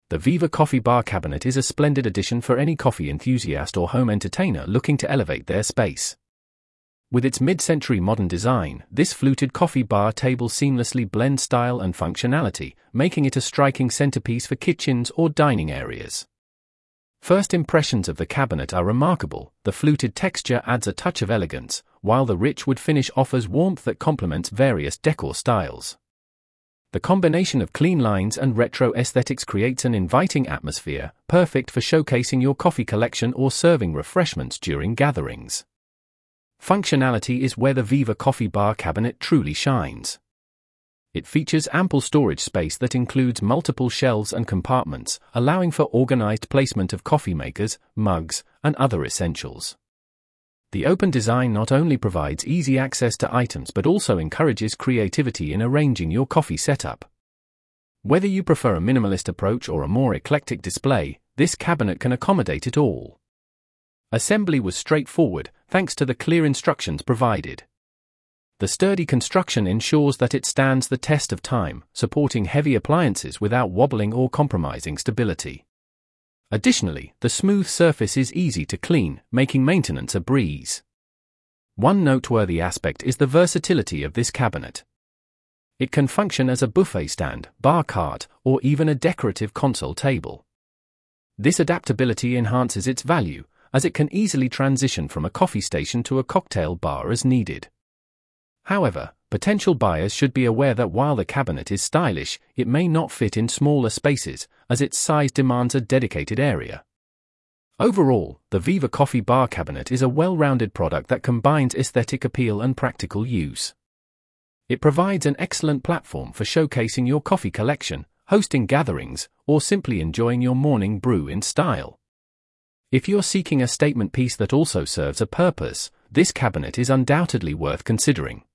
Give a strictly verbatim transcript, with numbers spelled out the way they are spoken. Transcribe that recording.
The Viva Coffee Bar Cabinet is a splendid addition for any coffee enthusiast or home entertainer looking to elevate their space. With its mid-century modern design, this fluted coffee bar table seamlessly blends style and functionality, making it a striking centerpiece for kitchens or dining areas. First impressions of the cabinet are remarkable. The fluted texture adds a touch of elegance, while the rich wood finish offers warmth that complements various decor styles. The combination of clean lines and retro aesthetics creates an inviting atmosphere, perfect for showcasing your coffee collection or serving refreshments during gatherings. Functionality is where the Viva Coffee Bar Cabinet truly shines. It features ample storage space that includes multiple shelves and compartments, allowing for organized placement of coffee makers, mugs, and other essentials. The open design not only provides easy access to items but also encourages creativity in arranging your coffee setup. Whether you prefer a minimalist approach or a more eclectic display, this cabinet can accommodate it all. Assembly was straightforward, thanks to the clear instructions provided. The sturdy construction ensures that it stands the test of time, supporting heavy appliances without wobbling or compromising stability. Additionally, the smooth surface is easy to clean, making maintenance a breeze. One noteworthy aspect is the versatility of this cabinet. It can function as a buffet stand, bar cart, or even a decorative console table. This adaptability enhances its value, as it can easily transition from a coffee station to a cocktail bar as needed. However, potential buyers should be aware that while the cabinet is stylish, it may not fit in smaller spaces, as its size demands a dedicated area. Overall, the Viva Coffee Bar Cabinet is a well-rounded product that combines aesthetic appeal and practical use. It provides an excellent platform for showcasing your coffee collection, hosting gatherings, or simply enjoying your morning brew in style. If you're seeking a statement piece that also serves a purpose, this cabinet is undoubtedly worth considering.